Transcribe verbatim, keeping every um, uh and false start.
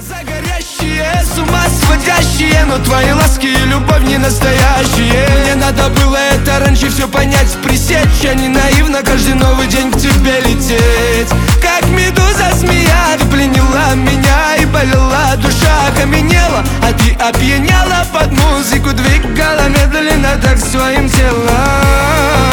Глаза горящие, с ума сводящие, но твои ласки и любовь не настоящие. Мне надо было это раньше все понять, пресечь, а не наивно каждый новый день к тебе лететь. Как медуза змея, ты пленила меня и болела, душа окаменела, а ты опьяняла под музыку, двигала медленно так своим телом.